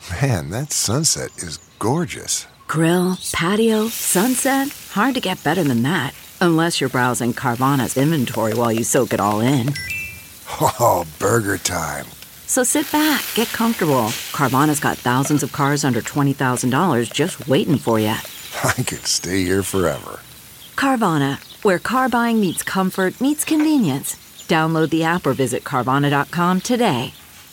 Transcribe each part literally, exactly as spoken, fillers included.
Man, that sunset is gorgeous. Grill, patio, sunset. Hard to get better than that. Unless you're browsing Carvana's inventory while you soak it all in. Oh, burger time. So sit back, get comfortable. Carvana's got thousands of cars under twenty thousand dollars just waiting for you. I could stay here forever. Carvana, where car buying meets comfort, meets convenience. Download the app or visit Carvana dot com today.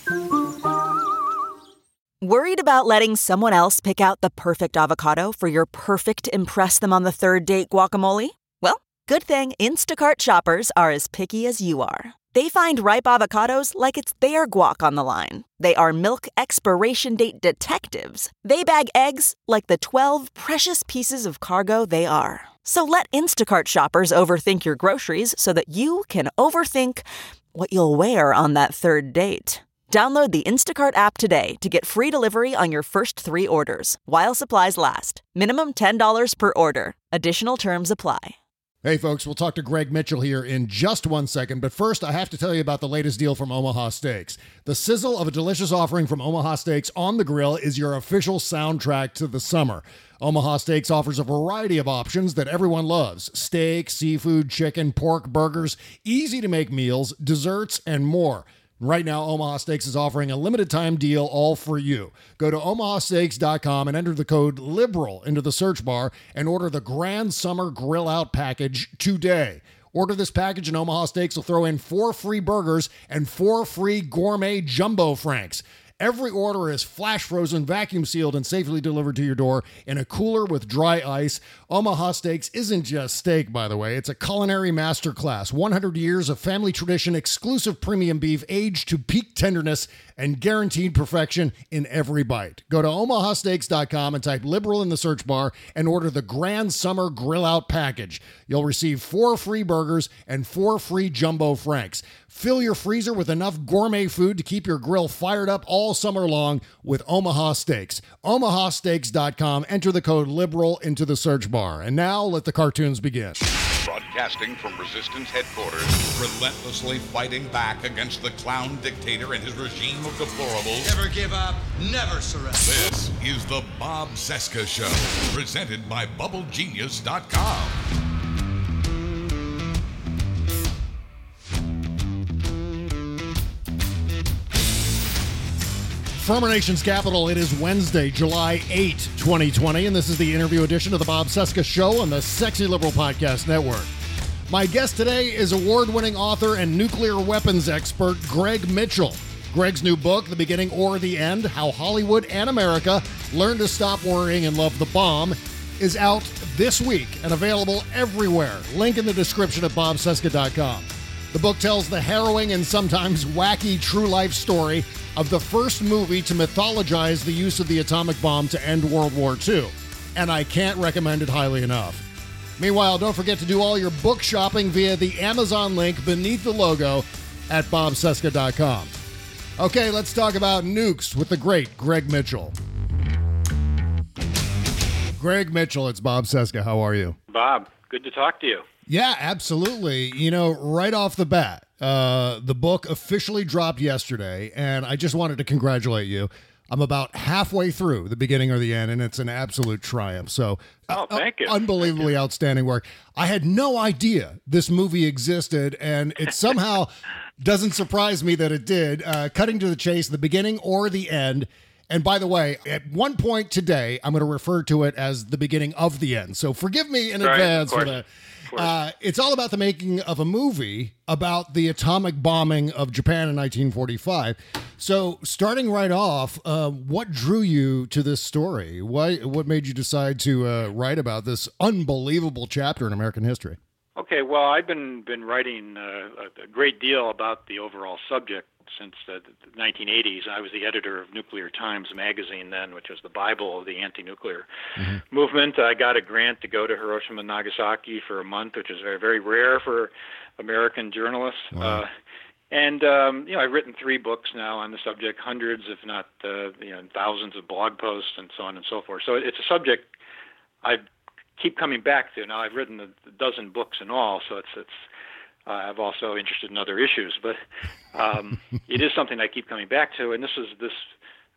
Worried about letting someone else pick out the perfect avocado for your perfect impress them on the third date guacamole? Well, good thing Instacart shoppers are as picky as you are. They find ripe avocados like it's their guac on the line. They are milk expiration date detectives. They bag eggs like the twelve precious pieces of cargo they are. So let Instacart shoppers overthink your groceries so that you can overthink what you'll wear on that third date. Download the Instacart app today to get free delivery on your first three orders, while supplies last. Minimum ten dollars per order. Additional terms apply. Hey, folks, we'll talk to Greg Mitchell here in just one second. But first, I have to tell you about the latest deal from Omaha Steaks. The sizzle of a delicious offering from Omaha Steaks on the grill is your official soundtrack to the summer. Omaha Steaks offers a variety of options that everyone loves. Steak, seafood, chicken, pork, burgers, easy-to-make meals, desserts, and more. Right now, Omaha Steaks is offering a limited-time deal all for you. Go to omaha steaks dot com and enter the code LIBERAL into the search bar and order the Grand Summer Grill Out Package today. Order this package and Omaha Steaks will throw in four free burgers and four free gourmet jumbo franks. Every order is flash frozen, vacuum sealed, and safely delivered to your door in a cooler with dry ice. Omaha Steaks isn't just steak, by the way. It's a culinary masterclass. one hundred years of family tradition, exclusive premium beef, aged to peak tenderness, and guaranteed perfection in every bite. Go to omaha steaks dot com and type liberal in the search bar and order the Grand Summer Grill Out Package. You'll receive four free burgers and four free jumbo franks. Fill your freezer with enough gourmet food to keep your grill fired up all summer long with Omaha Steaks. omaha steaks dot com. Enter the code LIBERAL into the search bar. And now let the cartoons begin. Broadcasting from Resistance headquarters, relentlessly fighting back against the clown dictator and his regime of deplorables. Never give up, never surrender. This is the Bob Cesca Show, presented by bubble genius dot com. From our nation's capital, it is Wednesday, July eighth, twenty twenty, and this is the interview edition of the Bob Cesca Show on the Sexy Liberal Podcast Network. My guest today is award-winning author and nuclear weapons expert Greg Mitchell. Greg's new book, The Beginning or the End, How Hollywood and America Learned to Stop Worrying and Love the Bomb, is out this week and available everywhere. Link in the description at bob cesca dot com. The book tells the harrowing and sometimes wacky true-life story of the first movie to mythologize the use of the atomic bomb to end World War Two. And I can't recommend it highly enough. Meanwhile, don't forget to do all your book shopping via the Amazon link beneath the logo at bob cesca dot com. Okay, let's talk about nukes with the great Greg Mitchell. Greg Mitchell, it's Bob Cesca. How are you? Bob, good to talk to you. Yeah, absolutely. You know, right off the bat, uh, the book officially dropped yesterday, and I just wanted to congratulate you. I'm about halfway through The Beginning or the End, and it's an absolute triumph. So, oh, thank you. Uh, unbelievably thank you. Outstanding work. I had no idea this movie existed, and it somehow doesn't surprise me that it did. Uh, cutting to the chase, The Beginning or the End. And by the way, at one point today, I'm going to refer to it as The Beginning of the End. So forgive me in right, advance for that. Uh, it's all about the making of a movie about the atomic bombing of Japan in nineteen forty-five. So starting right off, uh, what drew you to this story? Why? What made you decide to uh, write about this unbelievable chapter in American history? Okay, well, I've been, been writing uh, a great deal about the overall subject since the nineteen eighties. I was the editor of Nuclear Times magazine then, which was the Bible of the anti-nuclear mm-hmm. movement. I got a grant to go to Hiroshima and Nagasaki for a month, which is very, very rare for American journalists. Wow. Uh, and, um, you know, I've written three books now on the subject, hundreds, if not, uh, you know, thousands of blog posts and so on and so forth. So it's a subject I keep coming back to. Now, I've written a dozen books in all, so it's, it's, Uh, I'm also interested in other issues, but um, it is something I keep coming back to. And this is this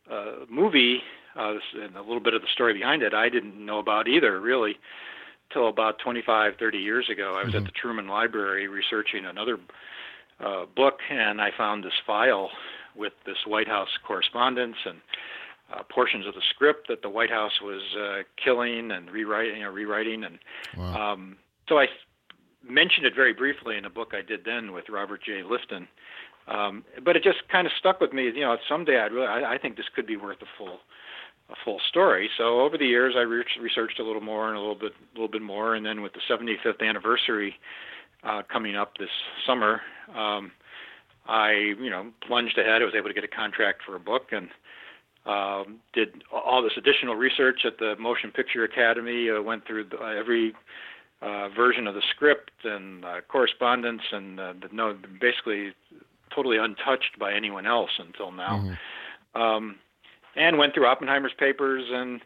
uh, movie uh, and a little bit of the story behind it, I didn't know about either, really, till about twenty-five, thirty years ago. I was mm-hmm. at the Truman Library researching another uh, book, and I found this file with this White House correspondence and uh, portions of the script that the White House was uh, killing and rewriting, you know, rewriting. And wow. um, so I mentioned it very briefly in a book I did then with Robert J. Lifton. Um, but it just kind of stuck with me. You know, someday I'd really, I, I think this could be worth a full, a full story. So over the years, I re- researched a little more and a little bit, a little bit more, and then with the seventy-fifth anniversary uh, coming up this summer, um, I, you know, plunged ahead. I was able to get a contract for a book and um, did all this additional research at the Motion Picture Academy. Uh, went through the, uh, every uh, version of the script and uh, correspondence, and uh, the, no, basically. Totally untouched by anyone else until now. Mm-hmm. Um, and went through Oppenheimer's papers and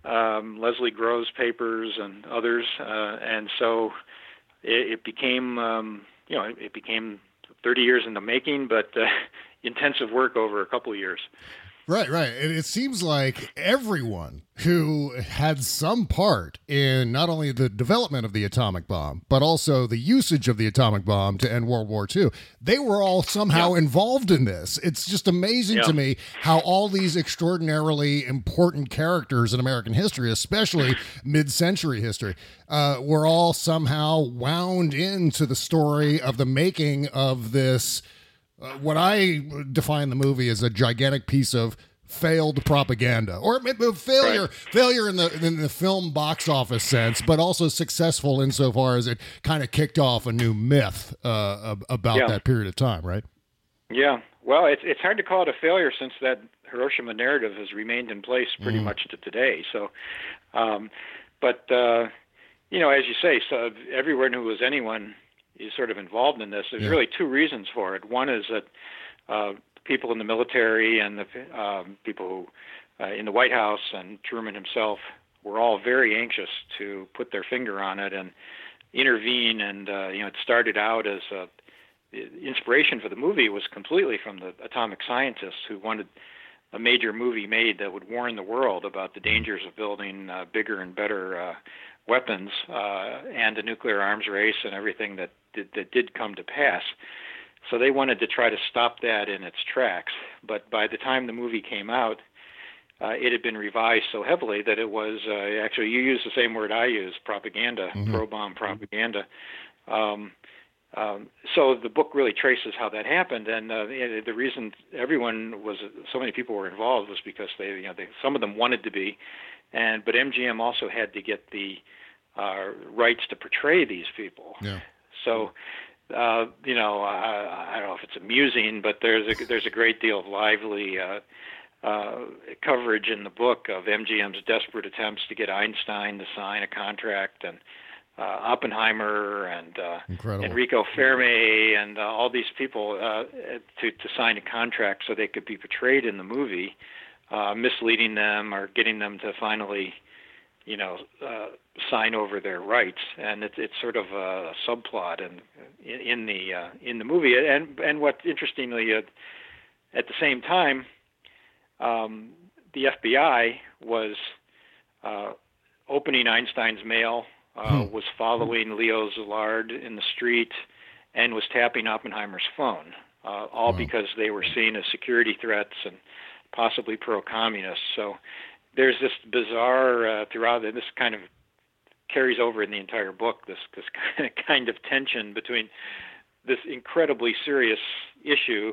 um, Leslie Groves' papers and others. Uh, and so it, it became, um, you know, it, it became thirty years in the making, but uh, intensive work over a couple of years. Right, right. And it seems like everyone who had some part in not only the development of the atomic bomb, but also the usage of the atomic bomb to end World War Two, they were all somehow yeah. involved in this. It's just amazing yeah. to me how all these extraordinarily important characters in American history, especially mid-century history, uh, were all somehow wound into the story of the making of this. Uh, what I define the movie as a gigantic piece of failed propaganda, or failure, right. failure in the in the film box office sense, but also successful insofar as it kind of kicked off a new myth uh, about yeah. that period of time, right? Yeah. Well, it's it's hard to call it a failure since that Hiroshima narrative has remained in place pretty mm. much to today. So, um, but uh, you know, as you say, so everyone who was anyone is sort of involved in this. There's yeah. really two reasons for it. One is that uh, people in the military and the um, people who, uh, in the White House and Truman himself were all very anxious to put their finger on it and intervene. And uh, you know, it started out as a, the inspiration for the movie was completely from the atomic scientists who wanted a major movie made that would warn the world about the dangers of building uh, bigger and better uh, weapons uh, and the nuclear arms race and everything that did, that did come to pass. So they wanted to try to stop that in its tracks. But by the time the movie came out, uh, it had been revised so heavily that it was uh, actually, you use the same word I use, propaganda, mm-hmm. pro-bomb propaganda. Um, um, so the book really traces how that happened, and uh, the reason everyone was, so many people were involved was because they, you know, they, some of them wanted to be, and but M G M also had to get the uh, rights to portray these people. Yeah. So, uh, you know, I, I don't know if it's amusing, but there's a there's a great deal of lively uh, uh, coverage in the book of M G M's desperate attempts to get Einstein to sign a contract, and uh, Oppenheimer and uh, Enrico Fermi and uh, all these people uh, to to sign a contract so they could be portrayed in the movie, uh, misleading them or getting them to finally, you know, uh, sign over their rights, and it's it's sort of a subplot in in, in the uh, in the movie. And and what interestingly, uh, at the same time, um, the F B I was uh, opening Einstein's mail, uh, hmm. was following Leo Szilard in the street, and was tapping Oppenheimer's phone, uh, all wow. because they were seen as security threats and possibly pro-communist. So there's this bizarre uh, throughout, and this kind of carries over in the entire book, this this kind of tension between this incredibly serious issue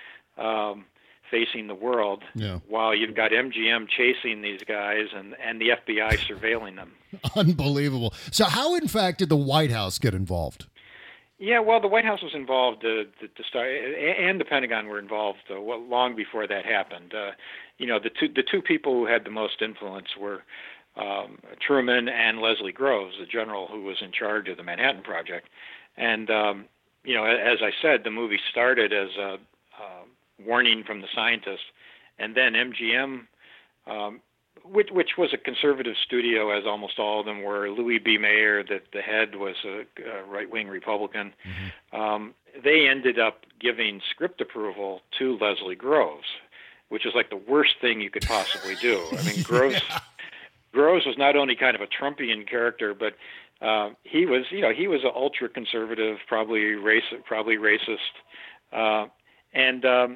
um, facing the world, yeah. while you've got M G M chasing these guys and, and the F B I surveilling them. Unbelievable. So how, in fact, did the White House get involved? Yeah, well, the White House was involved uh, to, to start, and the Pentagon were involved uh, long before that happened. Uh, you know, the two the two people who had the most influence were um, Truman and Leslie Groves, the general who was in charge of the Manhattan Project. And um, you know, as I said, the movie started as a, a warning from the scientists, and then M G M, um, which, which was a conservative studio, as almost all of them were. Louis B. Mayer, the, the head, was a, a right-wing Republican. Mm-hmm. Um, they ended up giving script approval to Leslie Groves. which is like the worst thing you could possibly do. I mean, Groves, yeah. Groves was not only kind of a Trumpian character, but uh, he was, you know, he was an ultra conservative, probably racist, probably racist, uh, and um,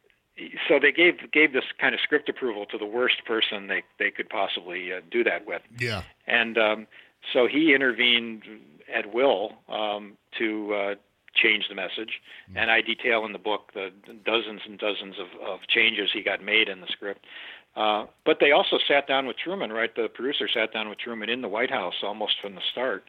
so they gave gave this kind of script approval to the worst person they they could possibly uh, do that with. Yeah, and um, so he intervened at will um, to uh, change the message, mm-hmm. and I detail in the book the dozens and dozens of, of changes he got made in the script. Uh, but they also sat down with Truman, right? The producer sat down with Truman in the White House almost from the start,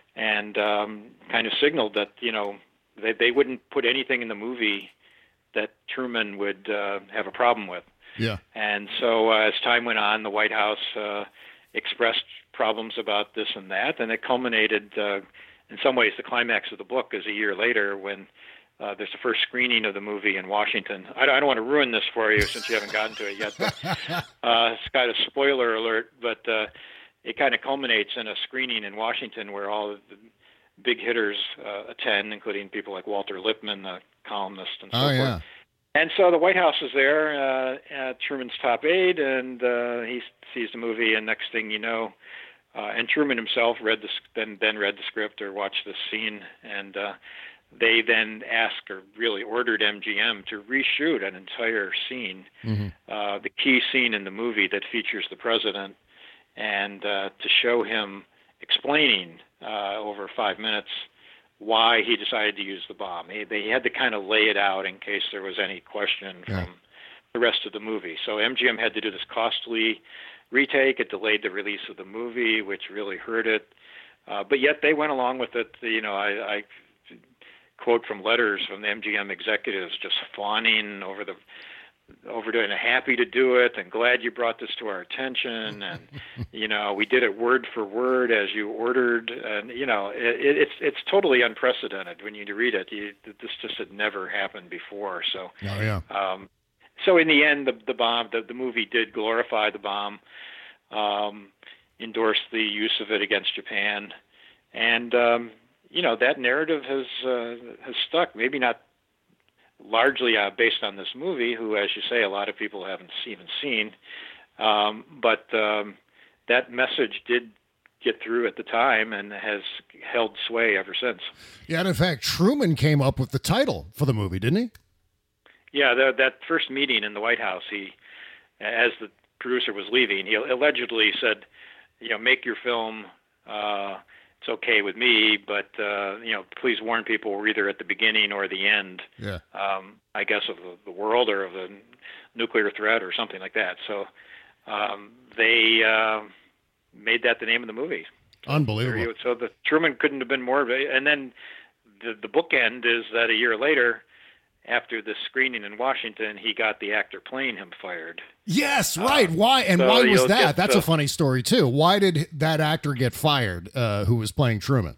and um, kind of signaled that, you know, they, they wouldn't put anything in the movie that Truman would uh, have a problem with. Yeah. And so uh, as time went on, the White House uh, expressed problems about this and that, and it culminated, uh, in some ways, the climax of the book is a year later when Uh, there's the first screening of the movie in Washington. I don't, I don't want to ruin this for you since you haven't gotten to it yet. But, uh, it's got a spoiler alert, but uh, it kind of culminates in a screening in Washington where all of the big hitters uh, attend, including people like Walter Lippmann, the columnist, and so oh, forth. Yeah. And so the White House is there uh, at Truman's top aide, and uh, he sees the movie, and next thing you know, uh, and Truman himself read the then then read the script or watched the scene, and uh, they then asked or really ordered M G M to reshoot an entire scene, mm-hmm. uh, the key scene in the movie that features the president, and uh, to show him explaining uh, over five minutes why he decided to use the bomb. He, they had to kind of lay it out in case there was any question yeah. from the rest of the movie. So M G M had to do this costly retake. It delayed the release of the movie, which really hurt it. Uh, but yet they went along with it. You know, I... I quote from letters from the M G M executives just fawning over the overdoing it, happy to do it and glad you brought this to our attention, and you know, we did it word for word as you ordered, and you know, it, it's it's totally unprecedented when you read it. You, this just had never happened before. So oh, yeah. um, so in the end, the the bomb, the, the movie did glorify the bomb, um, endorsed the use of it against Japan, and um, you know, that narrative has uh, has stuck. Maybe not largely uh, based on this movie, who, as you say, a lot of people haven't even seen. Um, but um, that message did get through at the time and has held sway ever since. Yeah, and in fact, Truman came up with the title for the movie, didn't he? Yeah, the, that first meeting in the White House, he, as the producer was leaving, he allegedly said, you know, make your film... Uh, it's okay with me, but, uh, you know, please warn people we're either at the beginning or the end, yeah. um, I guess, of the, the world or of the nuclear threat or something like that. So um, they uh, made that the name of the movie. Unbelievable. So the Truman couldn't have been more of a... And then the, the bookend is that a year later, after the screening in Washington, he got the actor playing him fired. Yes, right. Uh, why? And so why was that? Get, That's uh, a funny story, too. Why did that actor get fired uh, who was playing Truman?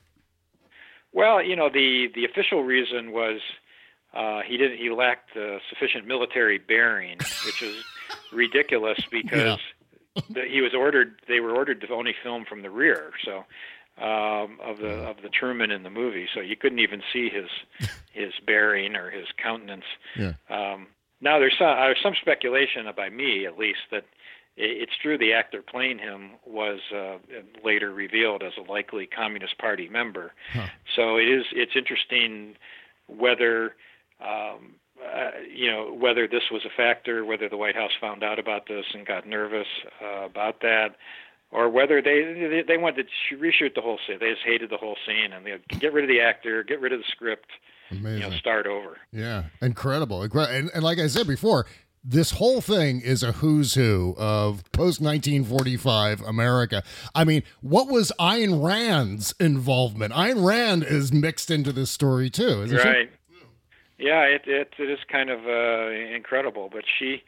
Well, you know, the, the official reason was uh, he didn't. He lacked uh, sufficient military bearing, which is ridiculous because yeah. the, he was ordered. They were ordered to only film from the rear. So um, of the of the Truman in the movie, so you couldn't even see his his bearing or his countenance. Yeah. Um, now there's some, uh, some speculation by me, at least, that it, it's true the actor playing him was uh, later revealed as a likely Communist Party member. Huh. So it is it's interesting whether um, uh, you know whether this was a factor, whether the White House found out about this and got nervous uh, about that. Or whether they they wanted to reshoot the whole scene. They just hated the whole scene, and they get rid of the actor, get rid of the script, Amazing. you know, start over. Yeah, incredible. And, and like I said before, this whole thing is a who's who of post nineteen forty-five America. I mean, what was Ayn Rand's involvement? Ayn Rand is mixed into this story too, isn't right. she? Yeah, it, it it is kind of uh, incredible. But she,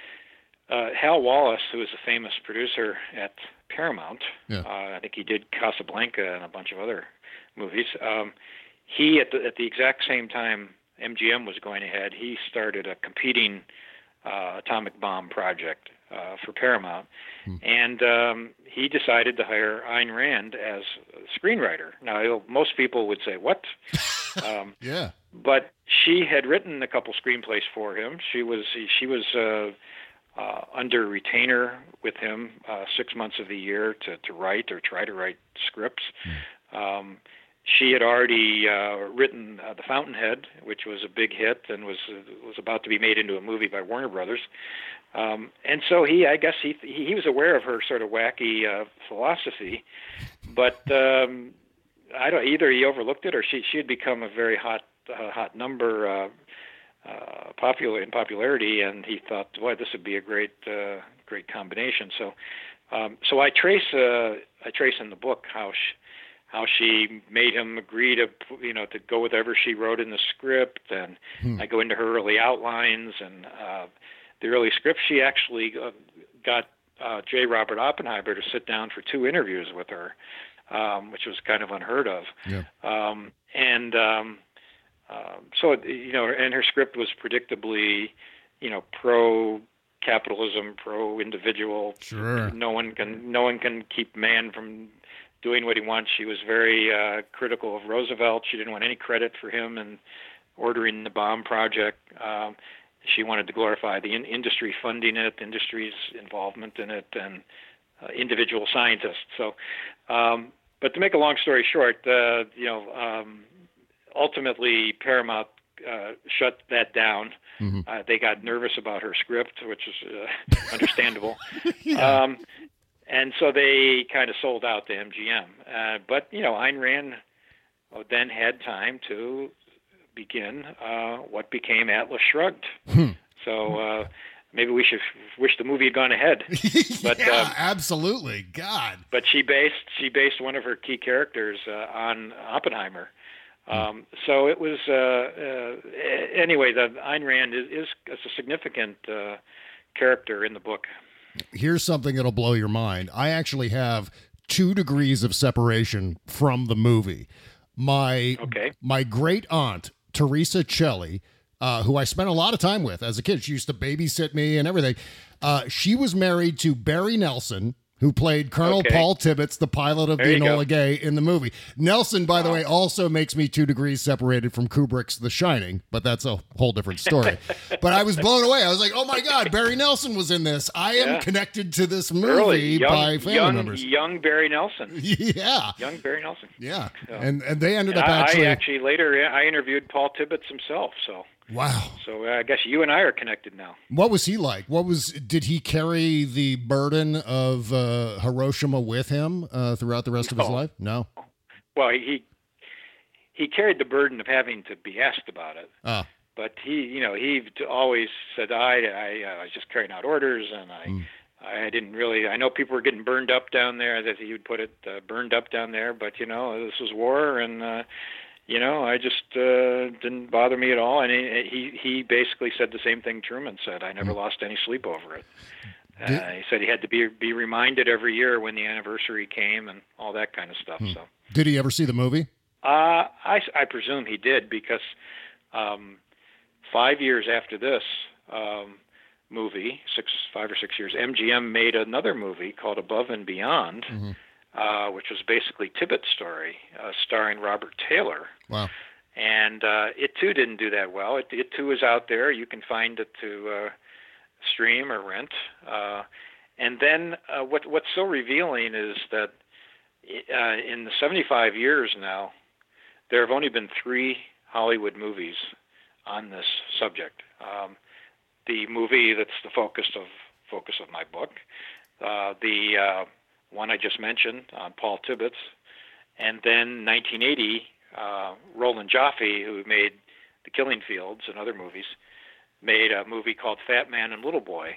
uh, Hal Wallace, who is a famous producer at Paramount, yeah. uh, I think he did Casablanca and a bunch of other movies. Um, he, at the, at the exact same time M G M was going ahead, he started a competing uh, atomic bomb project uh, for Paramount. Hmm. And um, he decided to hire Ayn Rand as a screenwriter. Now, most people would say, what? um, yeah. but she had written a couple screenplays for him. She was she was uh, uh, under retainer with him uh, six months of the year to, to write or try to write scripts. Mm. Um, she had already uh, written uh, The Fountainhead, which was a big hit and was uh, was about to be made into a movie by Warner Brothers. Um, and so he, I guess he he was aware of her sort of wacky uh, philosophy, but um, I don't either he overlooked it or she she had become a very hot uh, hot number uh, uh, popular in popularity, and he thought, boy, this would be a great uh, great combination. So um, so I trace uh, I trace in the book how she, how she made him agree to you know to go with whatever she wrote in the script, and hmm. I go into her early outlines and. Uh, The early script, she actually uh, got uh, J. Robert Oppenheimer to sit down for two interviews with her, um, which was kind of unheard of. Yeah. Um, and um, uh, so, you know, and her script was predictably, you know, pro-capitalism, pro-individual. Sure. No one can, no one can keep man from doing what he wants. She was very uh, critical of Roosevelt. She didn't want any credit for him in ordering the bomb project. Um, She wanted to glorify the in- industry funding it, industry's involvement in it, and uh, individual scientists. So, um, but to make a long story short, uh, you know, um, ultimately Paramount uh, shut that down. Mm-hmm. Uh, they got nervous about her script, which is uh, understandable. yeah. um, and so they kind of sold out to M G M. Uh, but, you know, Ayn Rand then had time to begin uh, what became Atlas Shrugged. Hmm. So uh, maybe we should wish the movie had gone ahead. But, yeah, uh, absolutely. God. But she based she based one of her key characters uh, on Oppenheimer. Um, so it was uh, uh, anyway. The Ayn Rand is, is, is a significant uh, character in the book. Here's something that'll blow your mind. I actually have two degrees of separation from the movie. My okay. my great aunt Teresa Celli, uh, who I spent a lot of time with as a kid. She used to babysit me and everything. Uh, she was married to Barry Nelson, who played Colonel okay. Paul Tibbets, the pilot of there the Enola Gay in the movie. Nelson, by wow. the way, also makes me two degrees separated from Kubrick's The Shining, but that's a whole different story. But I was blown away. I was like, oh my God, Barry Nelson was in this. I am yeah. connected to this movie Early, young, by family young, members. Young Barry Nelson. Yeah. Young Barry Nelson. Yeah. So, and and they ended and up I, actually... I actually later, I interviewed Paul Tibbets himself, so... Wow. So uh, I guess you and I are connected now. What was he like? What was did he carry the burden of uh, Hiroshima with him uh, throughout the rest no. of his life? No. Well, he he carried the burden of having to be asked about it. Ah. But he, you know, he always said, I, I, I was just carrying out orders, and I, mm. I didn't really. I know people were getting burned up down there, as he would put it, uh, burned up down there. But you know, this was war, and. Uh, You know, I just uh, didn't bother me at all, and he, he he basically said the same thing Truman said. I never mm. lost any sleep over it. Uh, he said he had to be be reminded every year when the anniversary came and all that kind of stuff. Mm. So, did he ever see the movie? Uh, I I presume he did because um, five years after this um, movie, six five or six years, M G M made another movie called Above and Beyond. Mm-hmm. Uh, which was basically Tibbet's story, uh, starring Robert Taylor. Wow. And uh, it, too, didn't do that well. It, it too, is out there. You can find it to uh, stream or rent. Uh, and then uh, what, what's so revealing is that uh, in the seventy-five years now, there have only been three Hollywood movies on this subject. Um, the movie that's the focus of focus of my book, uh, the uh, one I just mentioned on Paul Tibbets, and then nineteen eighty, uh, Roland Joffe, who made The Killing Fields and other movies, made a movie called Fat Man and Little Boy,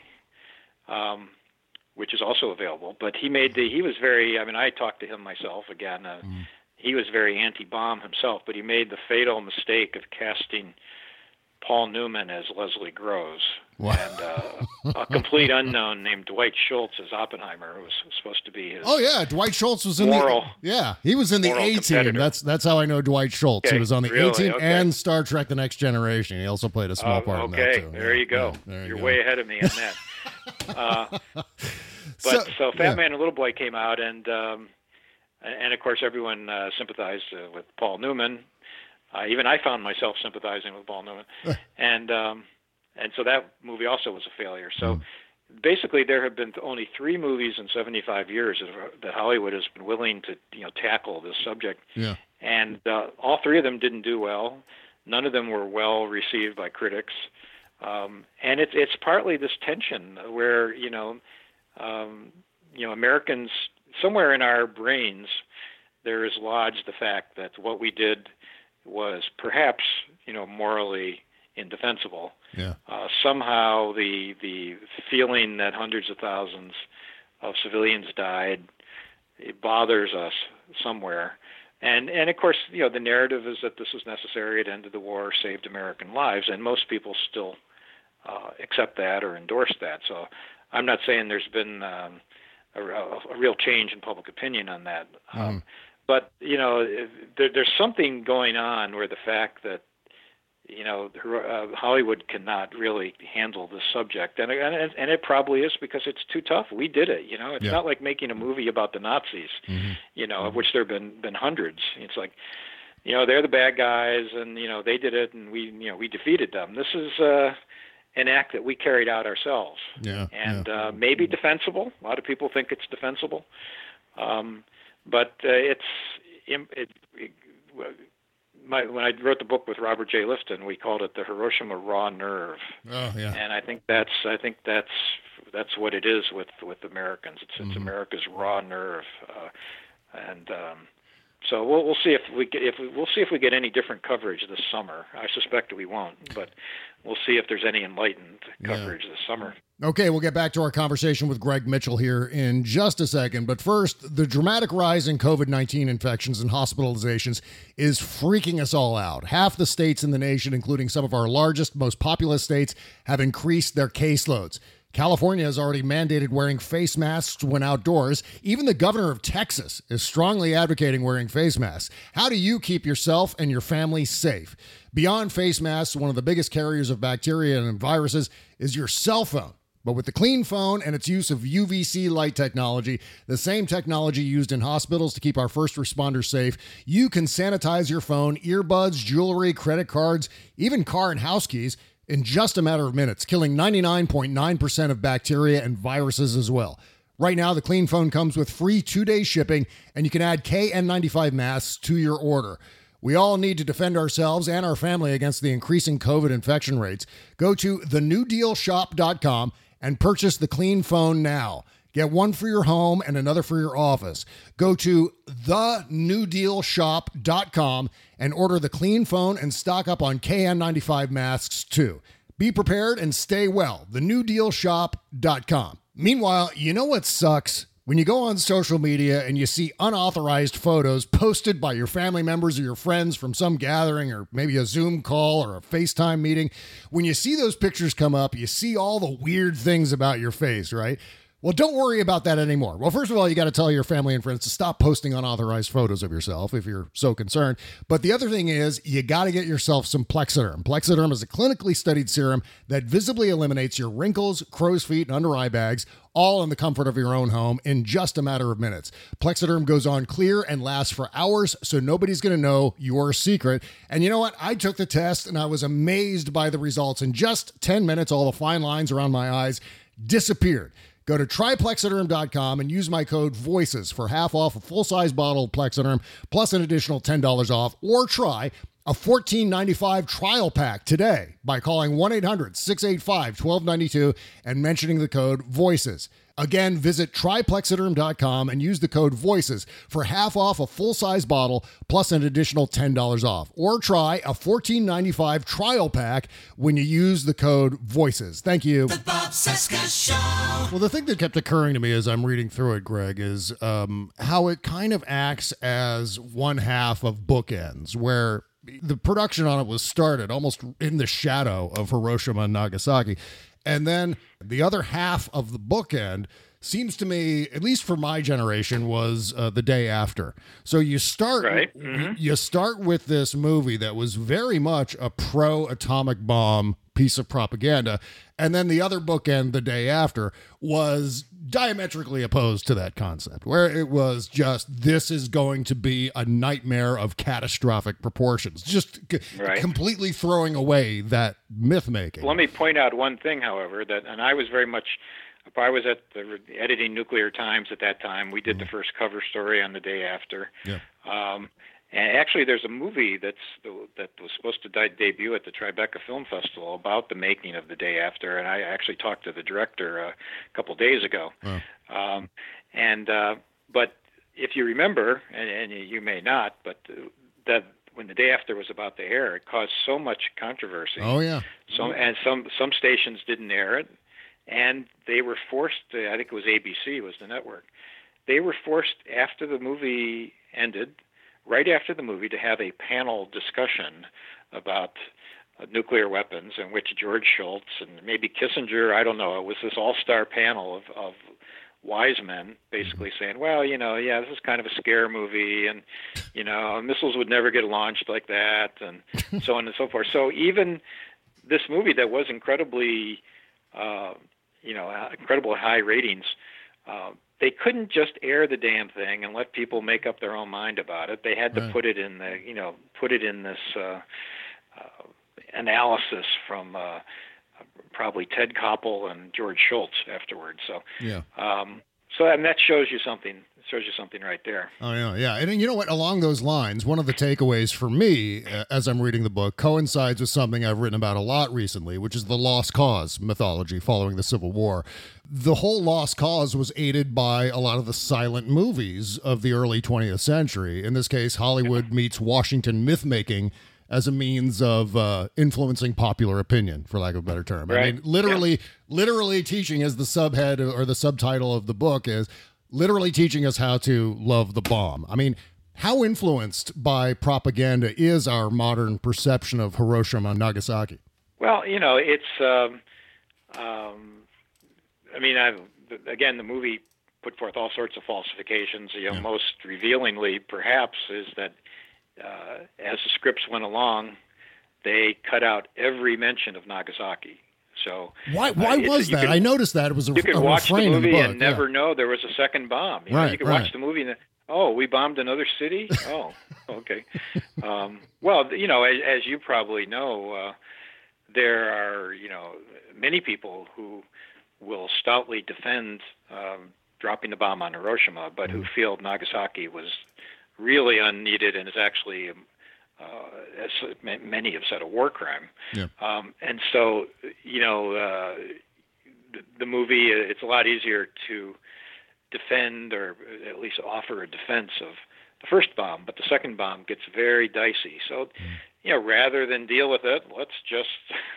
um, which is also available. But he made the, he was very, I mean, I talked to him myself again. Uh, mm. He was very anti-bomb himself, but he made the fatal mistake of casting Paul Newman as Leslie Groves. Wow. And uh, a complete unknown named Dwight Schultz as Oppenheimer, who was supposed to be his. Oh yeah, Dwight Schultz was in moral, the yeah he was in the A Team. That's that's how I know Dwight Schultz. Okay, he was on the really? A Team okay. and Star Trek: The Next Generation. He also played a small uh, part okay. in that too. There yeah. you go. Yeah, there you You're go. way ahead of me on that. uh, but so, so Fat yeah. Man and Little Boy came out, and um, and of course everyone uh, sympathized uh, with Paul Newman. Uh, even I found myself sympathizing with Paul Newman, and um, and so that movie also was a failure. So. Mm. Basically, there have been only three movies in seventy-five years that Hollywood has been willing to, you know, tackle this subject, yeah. and uh, all three of them didn't do well. None of them were well received by critics, um, and it's it's partly this tension where you know, um, you know, Americans somewhere in our brains there is lodged the fact that what we did was perhaps you know morally indefensible. Yeah. Uh, somehow the the feeling that hundreds of thousands of civilians died, it bothers us somewhere. And and of course, you know, the narrative is that this was necessary. It ended the war, saved American lives, and most people still uh, accept that or endorse that. So I'm not saying there's been um, a, a real change in public opinion on that. Mm. Um, but you know, there, there's something going on where the fact that you know, uh, Hollywood cannot really handle this subject, and, and and it probably is because it's too tough. We did it, you know. It's yeah. not like making a movie about the Nazis, mm-hmm. you know, of which there have been been hundreds. It's like, you know, they're the bad guys, and you know they did it, and we you know we defeated them. This is uh, an act that we carried out ourselves, yeah, and yeah. Uh, maybe defensible. A lot of people think it's defensible, um, but uh, it's it. it, it My, when I wrote the book with Robert J. Lifton, we called it the Hiroshima Raw Nerve. Oh, yeah. And I think that's I think that's that's what it is with, with Americans. It's it's mm-hmm. America's raw nerve, uh, and um, so we'll we'll see if we get, if we, we'll see if we get any different coverage this summer. I suspect we won't, but we'll see if there's any enlightened coverage yeah. this summer. Okay, we'll get back to our conversation with Greg Mitchell here in just a second. But first, the dramatic rise in COVID nineteen infections and hospitalizations is freaking us all out. Half the states in the nation, including some of our largest, most populous states, have increased their caseloads. California has already mandated wearing face masks when outdoors. Even the governor of Texas is strongly advocating wearing face masks. How do you keep yourself and your family safe? Beyond face masks, one of the biggest carriers of bacteria and viruses is your cell phone. But with the Clean Phone and its use of U V C light technology, the same technology used in hospitals to keep our first responders safe, you can sanitize your phone, earbuds, jewelry, credit cards, even car and house keys in just a matter of minutes, killing ninety-nine point nine percent of bacteria and viruses as well. Right now, the Clean Phone comes with free two-day shipping, and you can add K N ninety-five masks to your order. We all need to defend ourselves and our family against the increasing COVID infection rates. Go to the new deal shop dot com and purchase the Clean Phone now. Get one for your home and another for your office. Go to the new deal shop dot com and order the Clean Phone and stock up on K N ninety-five masks too. Be prepared and stay well. the new deal shop dot com. Meanwhile, you know what sucks? When you go on social media and you see unauthorized photos posted by your family members or your friends from some gathering or maybe a Zoom call or a FaceTime meeting, when you see those pictures come up, you see all the weird things about your face, right? Well, don't worry about that anymore. Well, first of all, you got to tell your family and friends to stop posting unauthorized photos of yourself if you're so concerned. But the other thing is you got to get yourself some Plexiderm. Plexiderm is a clinically studied serum that visibly eliminates your wrinkles, crow's feet, and under eye bags, all in the comfort of your own home in just a matter of minutes. Plexiderm goes on clear and lasts for hours, so nobody's going to know your secret. And you know what? I took the test, and I was amazed by the results. In just ten minutes, all the fine lines around my eyes disappeared. Go to try plexiderm dot com and use my code VOICES for half off a full-size bottle of Plexiderm plus an additional ten dollars off, or try a fourteen ninety-five trial pack today by calling one eight hundred six eight five one two nine two and mentioning the code VOICES. Again, visit try plexiderm dot com and use the code VOICES for half off a full-size bottle plus an additional ten dollars off. Or try a fourteen ninety-five trial pack when you use the code VOICES. Thank you. The Bob Cesca Show. Well, the thing that kept occurring to me as I'm reading through it, Greg, is um, how it kind of acts as one half of bookends, where the production on it was started almost in the shadow of Hiroshima and Nagasaki. And then the other half of the bookend seems to me, at least for my generation, was uh, the day after. So you start, right. mm-hmm. you start with this movie that was very much a pro-atomic bomb piece of propaganda. And then the other bookend, The Day After, was diametrically opposed to that concept, where it was just, this is going to be a nightmare of catastrophic proportions, just c- Right. completely throwing away that myth making. Let me point out one thing, however, that, and I was very much, I was at the editing Nuclear Times at that time. We did the first cover story on The Day After. Yeah. Um, and actually, there's a movie that's that was supposed to de- debut at the Tribeca Film Festival about the making of The Day After, and I actually talked to the director uh, a couple days ago. Oh. Um, and uh, but if you remember, and, and you may not, but that when The Day After was about to air, it caused so much controversy. Oh, yeah. So and some some stations didn't air it, and they were forced to, I think it was A B C was the network. They were forced after the movie ended, right after the movie, to have a panel discussion about uh, nuclear weapons, in which George Shultz and maybe Kissinger, I don't know, it was this all-star panel of, of wise men basically saying, well, you know, yeah, this is kind of a scare movie, and, you know, missiles would never get launched like that, and so on and so forth. So even this movie that was incredibly, uh, you know, uh, incredible high ratings, uh, they couldn't just air the damn thing and let people make up their own mind about it. They had to Right. put it in the, you know, put it in this uh, uh, analysis from uh, probably Ted Koppel and George Shultz afterwards. So, Yeah. um, so and that shows you something. Shows you something right there. Oh, yeah, yeah. And you know what? Along those lines, one of the takeaways for me uh, as I'm reading the book coincides with something I've written about a lot recently, which is the lost cause mythology following the Civil War. The whole lost cause was aided by a lot of the silent movies of the early twentieth century. In this case, Hollywood meets Washington myth-making as a means of uh, influencing popular opinion, for lack of a better term. I Right. mean, literally, literally teaching, as the subhead or the subtitle of the book is, literally teaching us how to love the bomb. I mean, how influenced by propaganda is our modern perception of Hiroshima and Nagasaki? Well, you know, it's. Um, um, I mean, I again, the movie put forth all sorts of falsifications. You know, Yeah. most revealingly, perhaps, is that uh, as the scripts went along, they cut out every mention of Nagasaki. So Why? uh, Why it's- was you that? can- I noticed that it was a, You could a watch the refrain in movie the book. and never yeah. know there was a second bomb. You know, Right, you could right. watch the movie and then, oh, we bombed another city. Oh, okay. Um, well, you know, as, as you probably know, uh, there are you know many people who will stoutly defend um, dropping the bomb on Hiroshima, but who feel Nagasaki was really unneeded and is actually, um, uh, as ma- many have said, a war crime. Yeah. Um, and so, you know, uh, the, the movie, it's a lot easier to defend or at least offer a defense of the first bomb, but the second bomb gets very dicey. So, you know, rather than deal with it, let's just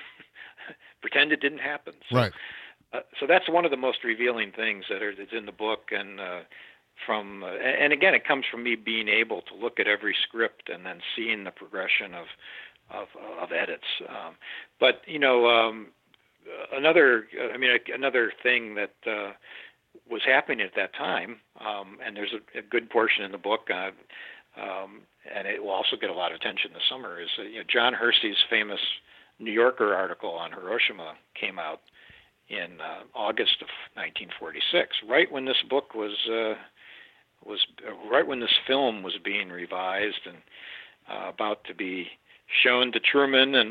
pretend it didn't happen. So, Right. Uh, so that's one of the most revealing things that are that's in the book, and uh, from uh, and again, it comes from me being able to look at every script and then seeing the progression of of, of edits. Um, but you know, um, another I mean, another thing that uh, was happening at that time, um, and there's a, a good portion in the book. Uh, um, and it will also get a lot of attention this summer. Is uh, you know John Hersey's famous New Yorker article on Hiroshima came out in uh, August of nineteen forty-six, right when this book was uh, was uh, right when this film was being revised and uh, about to be shown to Truman and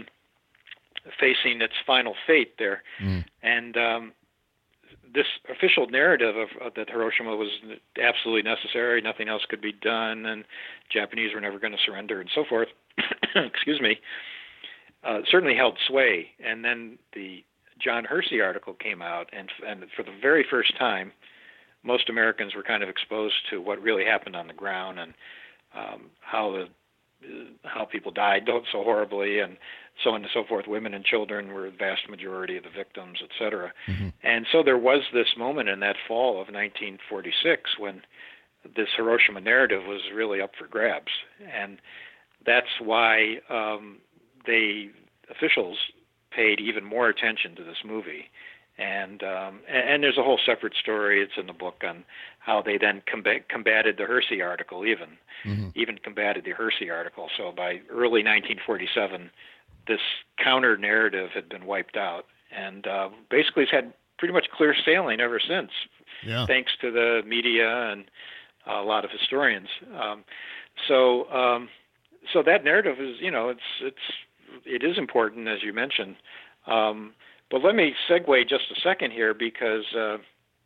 facing its final fate there. Mm. And um, this official narrative of, of that Hiroshima was absolutely necessary, nothing else could be done, and Japanese were never going to surrender, and so forth. Excuse me. Uh, certainly held sway, and then the John Hersey article came out, and and for the very first time, most Americans were kind of exposed to what really happened on the ground and um, how the uh, how people died so horribly, and so on and so forth. Women and children were the vast majority of the victims, et cetera. Mm-hmm. And so there was this moment in that fall of nineteen forty-six when this Hiroshima narrative was really up for grabs, and that's why um, they officials paid even more attention to this movie. And, um, and and there's a whole separate story. It's in the book on how they then combat, combated the Hersey article, even mm-hmm. even combated the Hersey article. So by early nineteen forty-seven, this counter narrative had been wiped out, and uh, basically it's had pretty much clear sailing ever since, yeah. thanks to the media and a lot of historians. Um, so, um, so that narrative is, you know, it's it's it is important, as you mentioned. Um, but let me segue just a second here, because uh,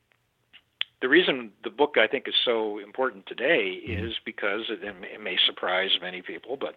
the reason the book, I think, is so important today mm-hmm. is because it, it may surprise many people, but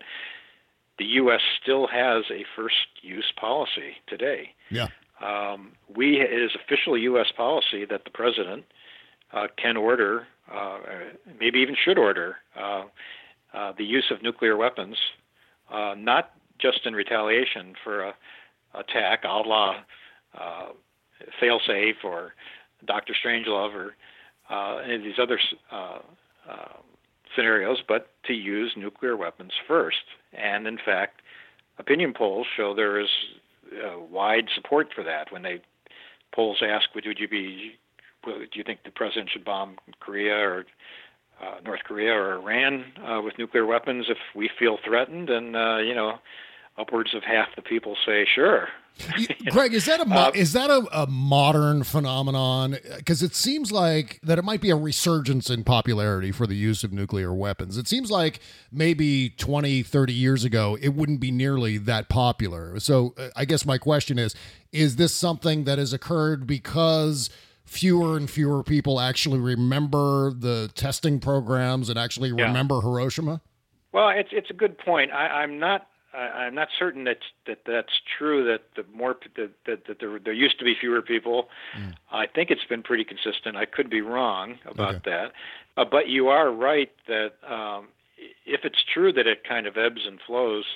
the U S still has a first-use policy today. Yeah. Um, we it is official U S policy that the president uh, can order, uh, maybe even should order, uh, uh, the use of nuclear weapons, uh, not just in retaliation for a attack, a la uh, Failsafe or Doctor Strangelove or uh, any of these other uh, uh, scenarios, but to use nuclear weapons first. And in fact, opinion polls show there is uh, wide support for that. When they polls ask, would you be, do you think the president should bomb Korea or uh, North Korea or Iran uh, with nuclear weapons if we feel threatened? And uh, you know, upwards of half the people say sure. Greg, is that a mo- uh, is that a, a modern phenomenon? Because it seems like that it might be a resurgence in popularity for the use of nuclear weapons. It seems like maybe twenty, thirty years ago, it wouldn't be nearly that popular. So uh, I guess my question is, is this something that has occurred because fewer and fewer people actually remember the testing programs and actually yeah. remember Hiroshima? Well, it's it's a good point. I, I'm not I'm not certain that that that's true. That the more that that, that there there used to be fewer people. Mm. I think it's been pretty consistent. I could be wrong about okay. that, uh, but you are right that um, if it's true that it kind of ebbs and flows,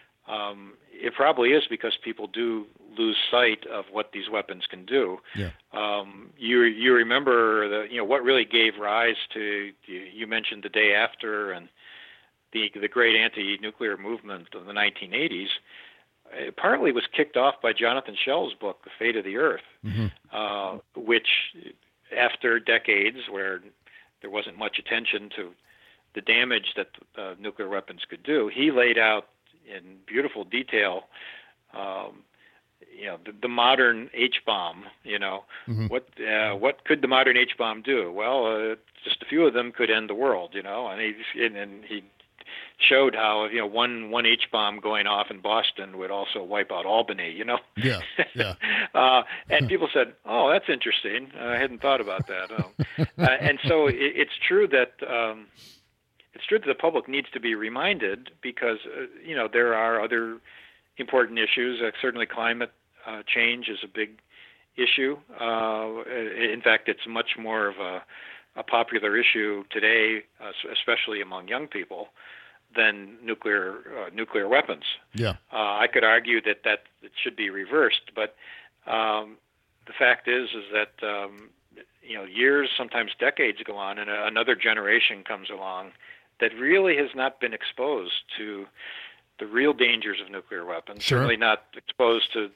um, it probably is because people do lose sight of what these weapons can do. Yeah. Um, you you remember the you know what really gave rise to you, you mentioned the day after and the the great anti-nuclear movement of the nineteen eighties. It partly was kicked off by Jonathan Schell's book, The Fate of the Earth, mm-hmm. uh, which after decades where there wasn't much attention to the damage that uh, nuclear weapons could do, he laid out in beautiful detail um, you know, the, the modern H-bomb, you know, mm-hmm. what uh, what could the modern H-bomb do? Well, uh, just a few of them could end the world, you know, and he, and, and he showed how, you know, one one H-bomb going off in Boston would also wipe out Albany, you know. Yeah, yeah. uh, and people said, oh, that's interesting. I hadn't thought about that. Oh. uh, and so it, it's true that um, it's true that the public needs to be reminded because, uh, you know, there are other important issues. Uh, certainly climate uh, change is a big issue. Uh, in fact, it's much more of a, a popular issue today, uh, especially among young people, than nuclear uh, nuclear weapons. Yeah, uh, I could argue that that it should be reversed, but um, the fact is is that um, you know years, sometimes decades go on, and a, another generation comes along that really has not been exposed to the real dangers of nuclear weapons. Sure. Certainly not exposed to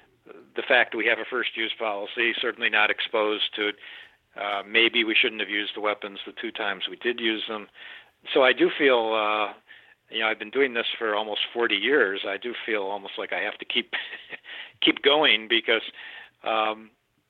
the fact that we have a first-use policy. Certainly not exposed to uh, maybe we shouldn't have used the weapons the two times we did use them. So I do feel, uh, you know, I've been doing this for almost forty years. I do feel almost like I have to keep keep going because um,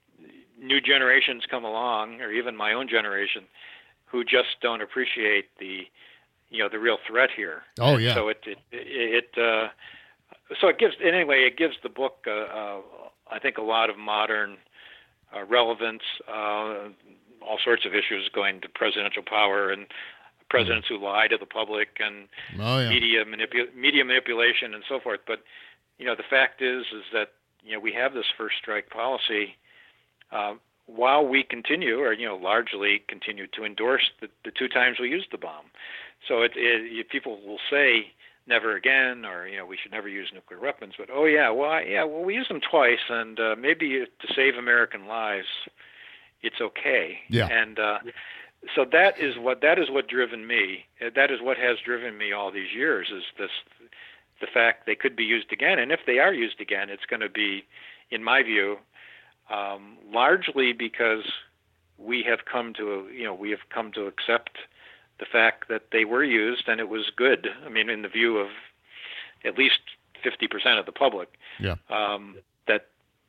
new generations come along, or even my own generation, who just don't appreciate the, you know, the real threat here. Oh yeah. So it it it uh, so it gives anyway. It gives the book, uh, uh, I think, a lot of modern uh, relevance. Uh, all sorts of issues going to presidential power and presidents who lie to the public and oh, yeah. media manipu- media manipulation and so forth. But you know, the fact is is that you know we have this first strike policy. Uh, while we continue, or you know, largely continue to endorse the, the two times we used the bomb. So it, it, people will say never again, or you know, we should never use nuclear weapons. But oh yeah, well I, yeah, well we used them twice, and uh, maybe to save American lives, it's okay. Yeah. And uh, so that is what that is what driven me. That is what has driven me all these years. Is this the fact they could be used again, and if they are used again, it's going to be, in my view, um, largely because we have come to you know we have come to accept the fact that they were used and it was good. I mean, in the view of at least fifty percent of the public. Yeah. Um, that,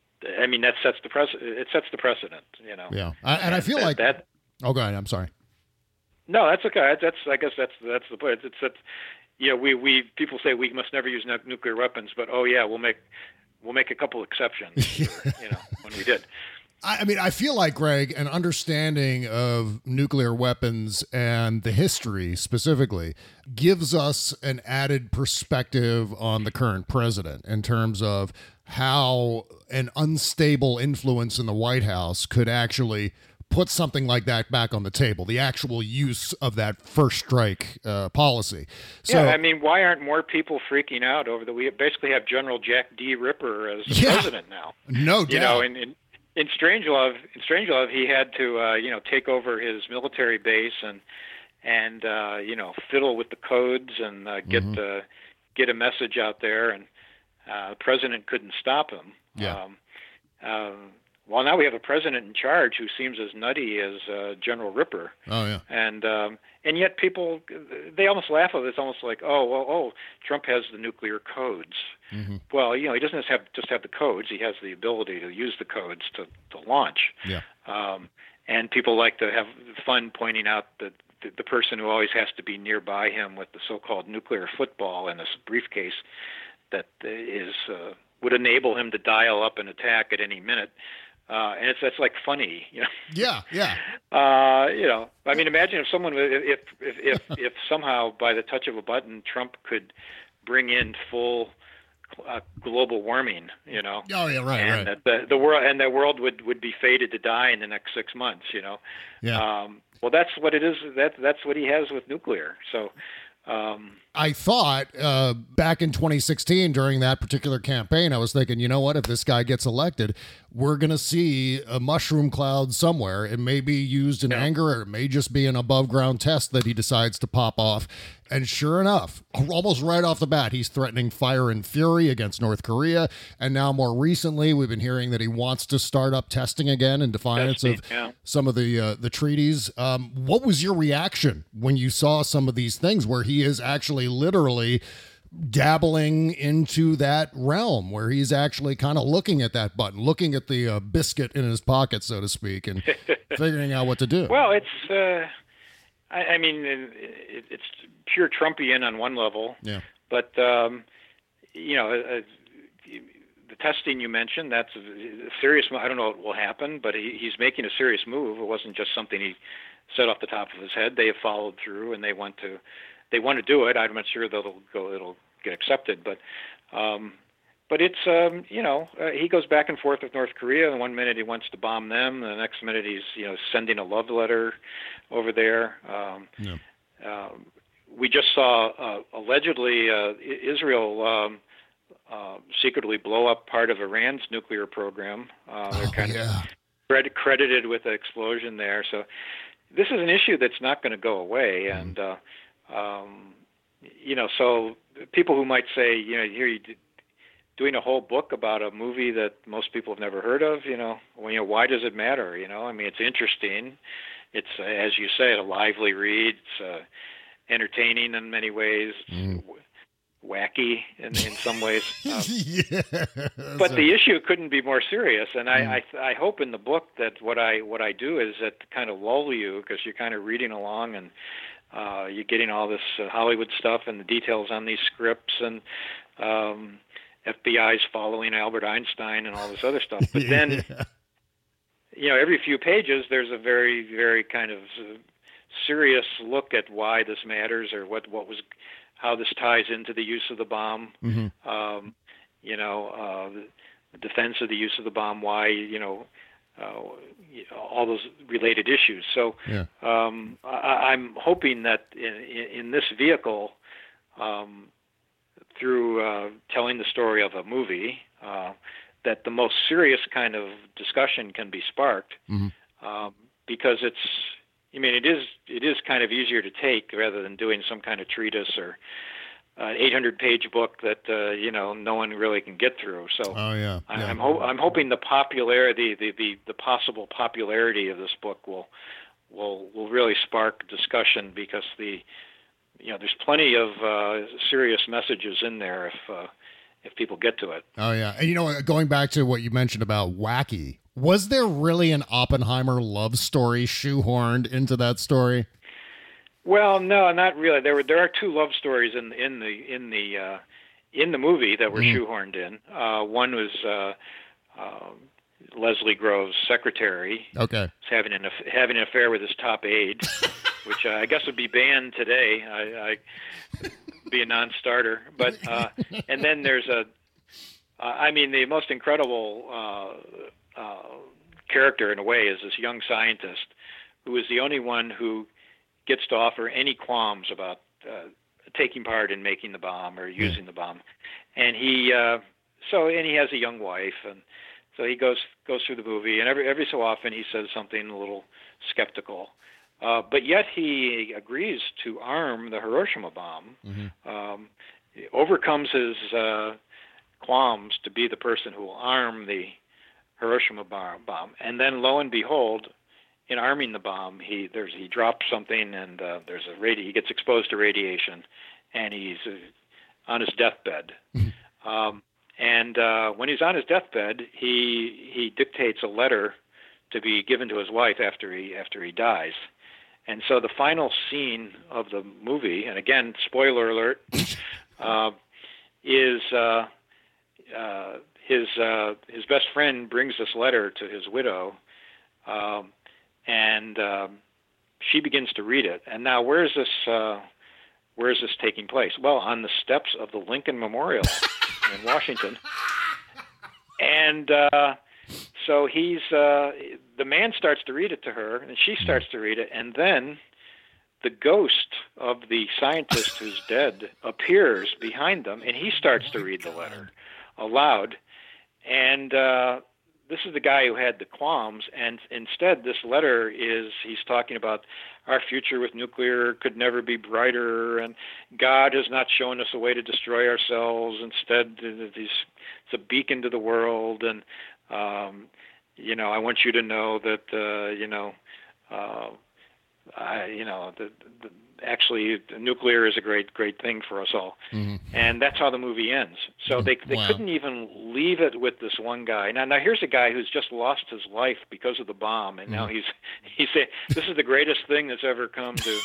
I mean, that sets the pres- it sets the precedent, you know. Yeah. I, and I feel that, like that. Oh, go ahead. I'm sorry. No, that's okay. That's I guess that's that's the point. It's that, you know, we we people say we must never use nu- nuclear weapons, but oh yeah, we'll make we'll make a couple exceptions. you know, when we did. I mean, I feel like, Greg, an understanding of nuclear weapons and the history specifically gives us an added perspective on the current president in terms of how an unstable influence in the White House could actually put something like that back on the table, the actual use of that first strike uh, policy. So, yeah, I mean, why aren't more people freaking out over the? We basically have General Jack D. Ripper as the yeah, president now. No doubt. You know, and, and In Strangelove, in Strangelove, he had to, uh, you know, take over his military base and, and uh, you know, fiddle with the codes and uh, get mm-hmm. uh, get a message out there, and uh, the president couldn't stop him. Yeah. Um, uh, well, now we have a president in charge who seems as nutty as uh, General Ripper. Oh yeah. And um, and yet people, they almost laugh at it. It's almost like, oh well, oh Trump has the nuclear codes. Mm-hmm. Well, you know, he doesn't just have just have the codes. He has the ability to use the codes to, to launch. Yeah. Um, and people like to have fun pointing out that the, the person who always has to be nearby him with the so-called nuclear football in this briefcase that is uh, would enable him to dial up an attack at any minute. Uh, and it's that's like funny, you know. Yeah, yeah. Uh, you know, I mean, imagine if someone, if if if if somehow by the touch of a button, Trump could bring in full uh, global warming, you know. Oh yeah, right, and right. The the world and the world would, would be fated to die in the next six months, you know. Yeah. Um, well, that's what it is. That that's what he has with nuclear. So. Um, I thought uh, back in twenty sixteen during that particular campaign, I was thinking, you know what, if this guy gets elected, we're going to see a mushroom cloud somewhere. It may be used in yeah. anger, or it may just be an above ground test that he decides to pop off. And sure enough, almost right off the bat, he's threatening fire and fury against North Korea. And now more recently, we've been hearing that he wants to start up testing again in defiance testing, of yeah. some of the uh, the treaties. Um, what was your reaction when you saw some of these things where he is actually literally dabbling into that realm, where he's actually kind of looking at that button, looking at the uh, biscuit in his pocket, so to speak, and figuring out what to do? Well, it's, uh, I, I mean, it, it's pure Trumpian on one level. Yeah. But, um, you know, uh, the testing you mentioned, that's a serious. I don't know what will happen, but he, he's making a serious move. It wasn't just something he said off the top of his head. They have followed through, and they want to. They want to do it. I'm not sure that it'll go. It'll get accepted, but um, but it's um, you know uh, he goes back and forth with North Korea. And one minute he wants to bomb them, and the next minute he's you know sending a love letter over there. Um, yeah. um, we just saw uh, allegedly uh, Israel um, uh, secretly blow up part of Iran's nuclear program. Uh, they're oh, kind yeah. of cred- credited with the explosion there. So this is an issue that's not going to go away, mm. and. Uh, Um, you know, so people who might say, you know, here you doing a whole book about a movie that most people have never heard of, you know, well, you know, why does it matter? You know, I mean, it's interesting. It's, uh, as you say, a lively read. It's uh, entertaining in many ways. Mm. W- wacky in, in some ways. Um, yeah, but so. the issue couldn't be more serious. And Mm. I, I, I hope in the book that what I, what I do is that to kind of lull you, because you're kind of reading along and, Uh, you're getting all this uh, Hollywood stuff and the details on these scripts and um, F B I's following Albert Einstein and all this other stuff. But then, yeah. you know, every few pages there's a very, very kind of uh, serious look at why this matters or what, what was, how this ties into the use of the bomb. Mm-hmm. Um, you know, uh, the defense of the use of the bomb. Why, you know. Uh, all those related issues. So yeah. um, I, I'm hoping that in, in this vehicle, um, through uh, telling the story of a movie, uh, that the most serious kind of discussion can be sparked, mm-hmm. um, because it's, I mean, it is it is kind of easier to take rather than doing some kind of treatise or an eight hundred page book that uh, you know no one really can get through. So oh, yeah. I, yeah. I'm ho- I'm hoping the popularity, the, the, the possible popularity of this book will will will really spark discussion, because the you know there's plenty of uh, serious messages in there if uh, if people get to it. Oh, yeah. And, you know, going back to what you mentioned about wacky, was there really an Oppenheimer love story shoehorned into that story? Well, no, not really. There were there are two love stories in in the in the uh, in the movie that were mm. shoehorned in. Uh, one was uh, uh, Leslie Groves' secretary. Okay, having an having an affair with his top aide, which uh, I guess would be banned today. I, I be a non-starter. But uh, and then there's a, uh, I mean, the most incredible uh, uh, character in a way is this young scientist who is the only one who gets to offer any qualms about uh, taking part in making the bomb or using the bomb. And he, uh, so, and he has a young wife, and so he goes goes through the movie, and every every so often he says something a little skeptical. Uh, but yet he agrees to arm the Hiroshima bomb, mm-hmm. um, he overcomes his uh, qualms to be the person who will arm the Hiroshima bomb. And then, lo and behold, in arming the bomb, he there's he drops something, and uh, there's a radi- he gets exposed to radiation, and he's uh, on his deathbed. um, and uh, when he's on his deathbed, he he dictates a letter to be given to his wife after he after he dies. And so the final scene of the movie, and again, spoiler alert, uh, is uh, uh, his uh, his best friend brings this letter to his widow. Um, And um, she begins to read it. And now, where is this? Uh, where is this taking place? Well, on the steps of the Lincoln Memorial in Washington. And uh, so he's uh, the man starts to read it to her, and she starts to read it, and then the ghost of the scientist who's dead appears behind them, and he starts to read the letter aloud. And uh, this is the guy who had the qualms, and instead this letter is, he's talking about our future with nuclear could never be brighter, and God has not shown us a way to destroy ourselves. Instead, it's a beacon to the world, and, um, you know, I want you to know that, uh, you know, uh, I, you know, the, the, actually nuclear is a great, great thing for us all. Mm-hmm. And that's how the movie ends. So they they wow. couldn't even leave it with this one guy. Now, now here's a guy who's just lost his life because of the bomb, and mm-hmm. now he's he's saying this is the greatest thing that's ever come to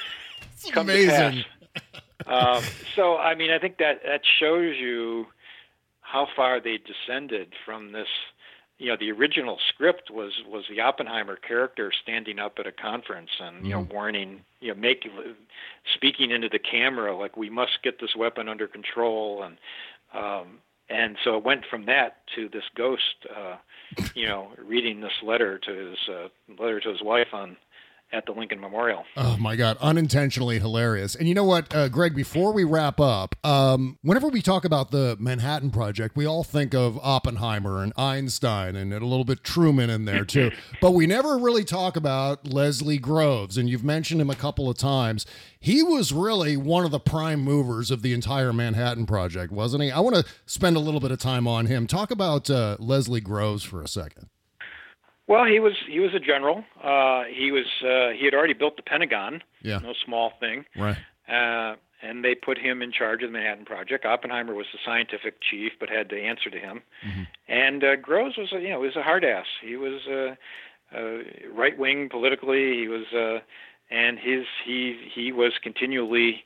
come amazing. to pass. um, so, I mean, I think that that shows you how far they descended from this. You know, the original script was, was the Oppenheimer character standing up at a conference and, you know, mm-hmm. warning, you know, making, speaking into the camera, like, we must get this weapon under control. And, um, and so it went from that to this ghost, uh, you know, reading this letter to his, uh, letter to his wife on, at the Lincoln Memorial. Oh, my God. Unintentionally hilarious. And you know what, uh, Greg, before we wrap up, um, whenever we talk about the Manhattan Project, we all think of Oppenheimer and Einstein and a little bit Truman in there, too. But we never really talk about Leslie Groves, and you've mentioned him a couple of times. He was really one of the prime movers of the entire Manhattan Project, wasn't he? I want to spend a little bit of time on him. Talk about uh, Leslie Groves for a second. Well, he was he was a general. Uh, he was uh, he had already built the Pentagon. Yeah. No small thing. Right. Uh, and they put him in charge of the Manhattan Project. Oppenheimer was the scientific chief, but had to answer to him. Mm-hmm. And uh, Groves was a, you know was a hard ass. He was uh, uh, right wing politically. He was uh, and his he he was continually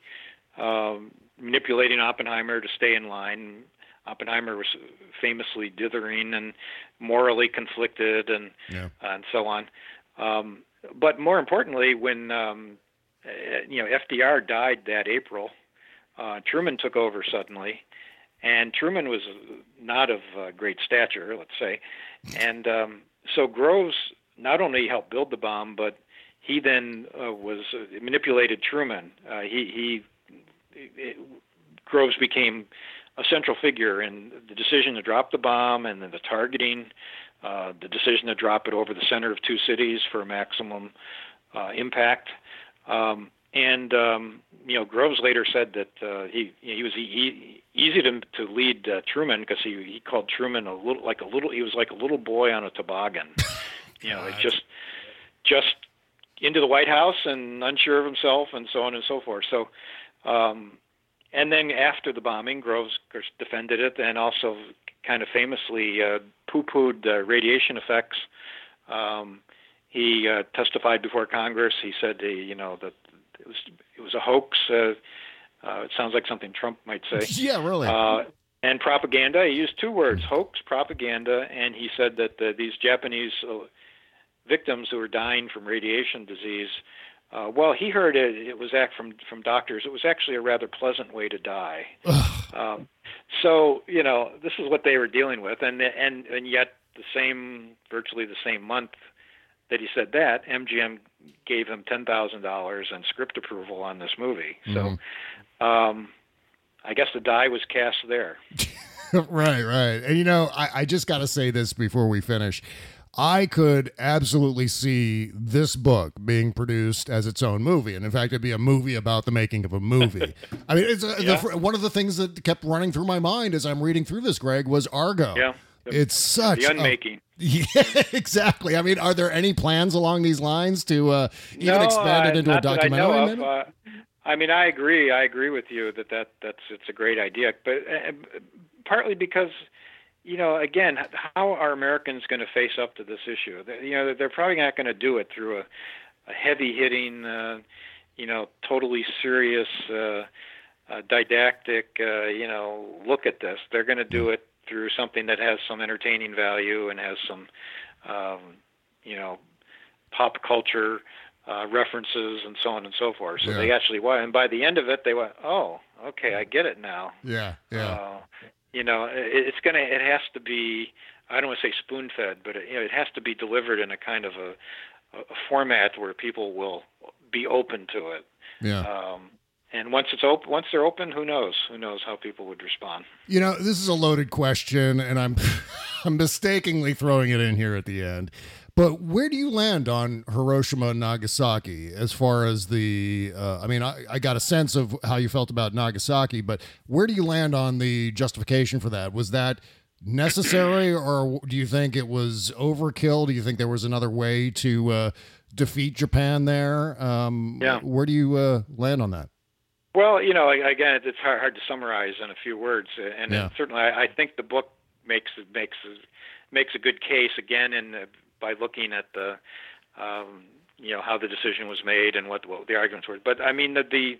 um, manipulating Oppenheimer to stay in line. Oppenheimer was famously dithering and morally conflicted, and yeah. uh, and so on. Um, but more importantly, when um, uh, you know F D R died that April, uh, Truman took over suddenly, and Truman was not of uh, great stature, let's say, and um, so Groves not only helped build the bomb, but he then uh, was uh, manipulated Truman. Uh, he he it, Groves became a central figure in the decision to drop the bomb, and then the targeting, uh, the decision to drop it over the center of two cities for maximum uh, impact. Um, and um, you know, Groves later said that uh, he he was e- easy to to lead uh, Truman because he he called Truman a little like a little he was like a little boy on a toboggan. You know, it just just into the White House and unsure of himself and so on and so forth. So. Um, and then after the bombing, Groves of course, defended it and also kind of famously uh, poo-pooed uh, radiation effects. Um, he uh, testified before Congress. He said, uh, you know, that it was it was a hoax. Uh, uh, it sounds like something Trump might say. Yeah, really. Uh, and propaganda. He used two words: hoax, propaganda. And he said that uh, these Japanese uh, victims who were dying from radiation disease. Uh, well, he heard it. It was act from from doctors. It was actually a rather pleasant way to die. um, so you know, this is what they were dealing with, and and and yet the same, virtually the same month that he said that, M G M gave him ten thousand dollars and script approval on this movie. Mm-hmm. So, um, I guess the die was cast there. Right, right. And you know, I, I just got to say this before we finish. I could absolutely see this book being produced as its own movie. And in fact, it'd be a movie about the making of a movie. I mean, it's a, Yeah. the, one of the things that kept running through my mind as I'm reading through this, Greg, was Argo. Yeah. It's such The unmaking. A, yeah, exactly. I mean, are there any plans along these lines to uh, even no, expand it uh, into a not that I documentary? know of. maybe? Uh, I mean, I agree. I agree with you that, that that's it's a great idea, but uh, partly because, you know, again, how are Americans going to face up to this issue? They, you know, they're probably not going to do it through a, a heavy-hitting, uh, you know, totally serious, uh, uh, didactic, uh, you know, look at this. They're going to do it through something that has some entertaining value and has some, um, you know, pop culture uh, references and so on and so forth. So Yeah. they actually went, and by the end of it, they went, "Oh, okay, I get it now." Yeah, yeah. Uh, you know, it, it's gonna, it has to be. I don't want to say spoon-fed, but it, you know, it has to be delivered in a kind of a, a format where people will be open to it. Yeah. Um, And once it's open, once they're open, who knows? Who knows how people would respond? You know, this is a loaded question, and I'm I'm mistakenly throwing it in here at the end. But where do you land on Hiroshima and Nagasaki as far as the? Uh, I mean, I, I got a sense of how you felt about Nagasaki, but where do you land on the justification for that? Was that necessary, or do you think it was overkill? Do you think there was another way to uh, defeat Japan there? Um, Yeah. Where do you uh, land on that? Well, you know, again, it's hard, hard to summarize in a few words, and Yeah. certainly, I, I think the book makes makes makes a good case again, in uh, by looking at the, um, you know, how the decision was made and what, what the arguments were. But I mean, the the,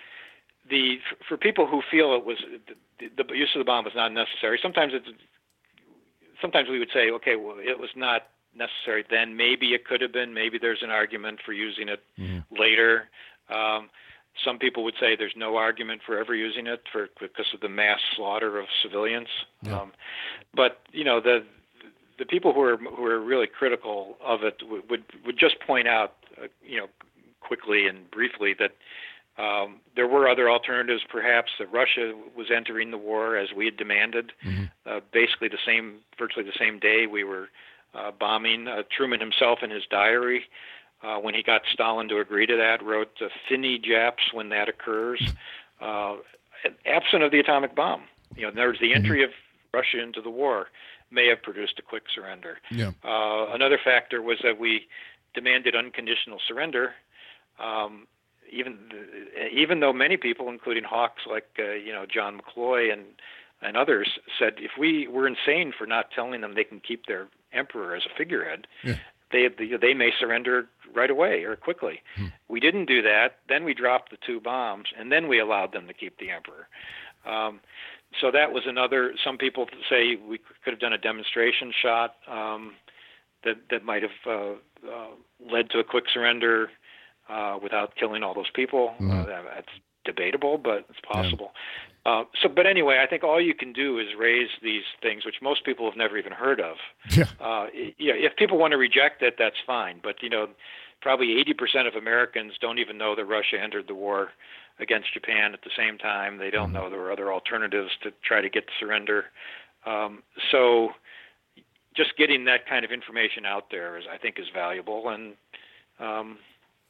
the for people who feel it was the, the use of the bomb was not necessary. Sometimes it's sometimes we would say, okay, well, it was not necessary then. Maybe it could have been. Maybe there's an argument for using it Mm-hmm. later. Um, Some people would say there's no argument for ever using it for because of the mass slaughter of civilians. Yeah. Um, but you know, the the people who are who are really critical of it would would, would just point out, uh, you know, quickly and briefly that um, there were other alternatives. Perhaps that Russia was entering the war as we had demanded. Mm-hmm. Uh, basically, the same, virtually the same day we were uh, bombing. Uh, Truman himself, in his diary, Uh, when he got Stalin to agree to that, wrote uh, "Finny Japs when that occurs," uh, absent of the atomic bomb. You know, in other words, the entry of Russia into the war may have produced a quick surrender. Yeah. Uh, another factor was that we demanded unconditional surrender, um, even even though many people, including hawks like uh, you know John McCloy and and others, said if we were insane for not telling them they can keep their emperor as a figurehead. Yeah. They, they may surrender right away or quickly. Hmm. We didn't do that. Then we dropped the two bombs, and then we allowed them to keep the emperor. Um, so that was another. Some people say we could have done a demonstration shot um, that that might have uh, uh, led to a quick surrender uh, without killing all those people. Hmm. Uh, that, that's debatable, but it's possible. Yeah. Uh, so, but anyway, I think all you can do is raise these things, which most people have never even heard of. Yeah. Uh, yeah, if people want to reject it, that's fine. But you know, probably eighty percent of Americans don't even know that Russia entered the war against Japan at the same time. They don't mm-hmm. know there were other alternatives to try to get the surrender. Um, so, just getting that kind of information out there is, I think, is valuable, and um,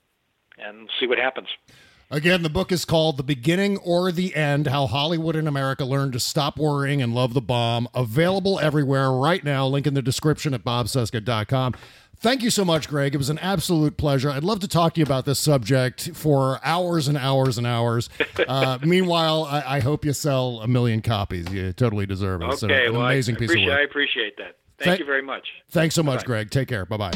and see what happens. Again, the book is called The Beginning or the End, How Hollywood and America Learned to Stop Worrying and Love the Bomb. Available everywhere right now. Link in the description at bob cesca dot com. Thank you so much, Greg. It was an absolute pleasure. I'd love to talk to you about this subject for hours and hours and hours. Uh, meanwhile, I, I hope you sell a million copies. You totally deserve it. Okay, It's an, an well, amazing I piece appreciate, of work. I appreciate that. Thank Thank- you very much. Thanks so much, Bye-bye. Greg. Take care. Bye-bye.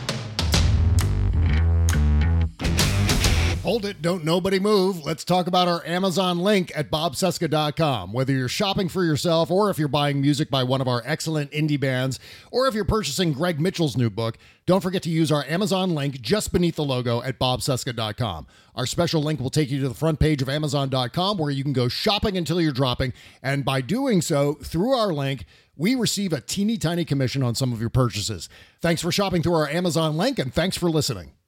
Hold it. Don't nobody move. Let's talk about our Amazon link at bob cesca dot com. Whether you're shopping for yourself or if you're buying music by one of our excellent indie bands or if you're purchasing Greg Mitchell's new book, don't forget to use our Amazon link just beneath the logo at bob cesca dot com. Our special link will take you to the front page of amazon dot com where you can go shopping until you're dropping. And by doing so, through our link, we receive a teeny tiny commission on some of your purchases. Thanks for shopping through our Amazon link and thanks for listening.